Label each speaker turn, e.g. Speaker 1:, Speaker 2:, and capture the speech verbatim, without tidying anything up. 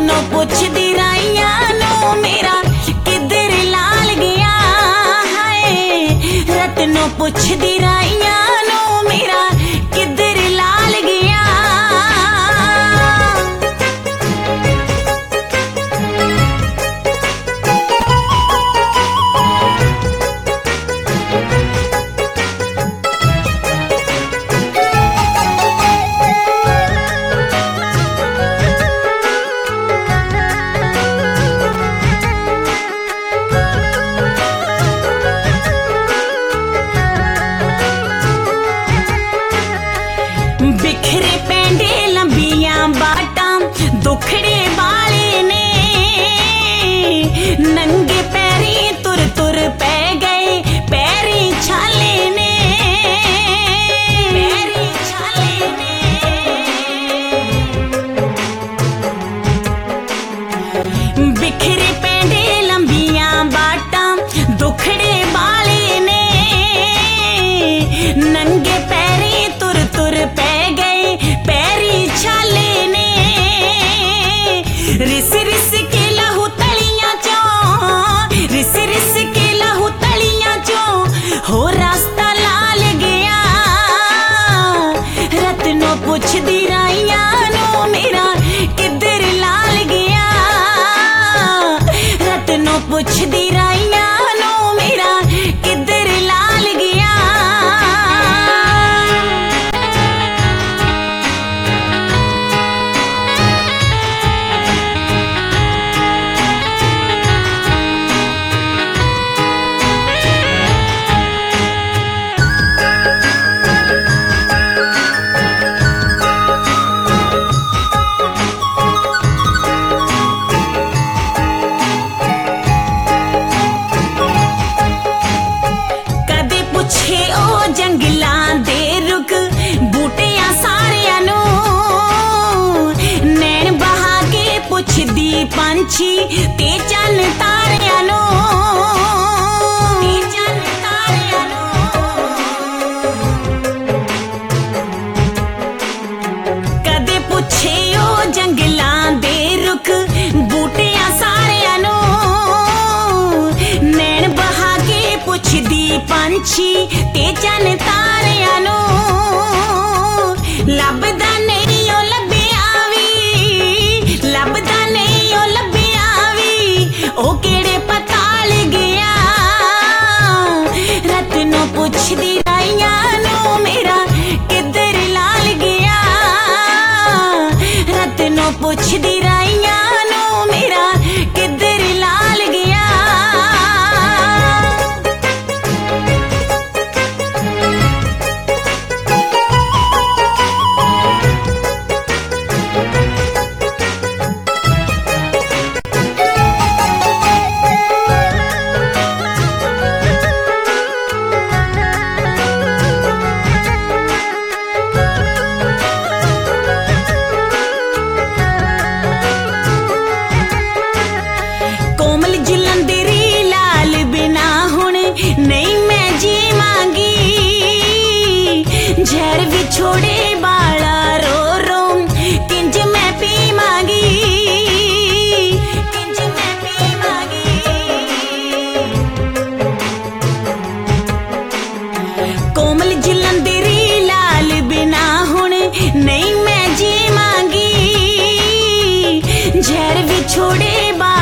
Speaker 1: No पुछदी राइया no मेरा किधर लाल गया है। रत्नों पुछदी राइया नो मेरा किधर लाल गया। बिखरे पेंडे लंबियां बाटां दुखड़े वाले ने नंगे पैरी तुर तुर पै गए पैरी छाले ने पैरी छाले ने। बिखरे पेंडे लंबियां बाटां दुखड़े वाले ने नंगे पैरी तुर तुर पै रिस रिस के लहू तलियां चों रिस रिस के लहू तलियां चों हो रास्ता लाल गया। रत्नों पुछदी राइया नो मेरा किधर लाल गया। रत्नों पुछदी राइया नो मेरा किधर लाल गया। पुछे ओ जंगलां दे रुख बूटियां सारियां नू नैन बहा के पुछदी पंछी ते चन तारियां नू ते चन तारियां नू। कदे पुछे ओ जंगलां दे रुख बूटियां सारियां नू नैन बहा के पुछदी पंछी ते चन तारियां नू। लभदा नहीं ओ लभ्या वी लभदा नहीं ओ लभ्या वी ओ केड़े पताल गया। रत्नों पुछदी राइया नो मेरा किधर लाल गया। रत्नों पुछदी राइया नो मेरा किधर लाल गया। कोमल जुलंदरी लाल बिना हुण नहीं मैं जी मांगी। झर विछोड़े बाला रो रो किंज मैं पी मांगी किंज मैं पी मांगी। कोमल जुलंदरी लाल बिना हुण नहीं मैं जी मांगी। झर विछोड़े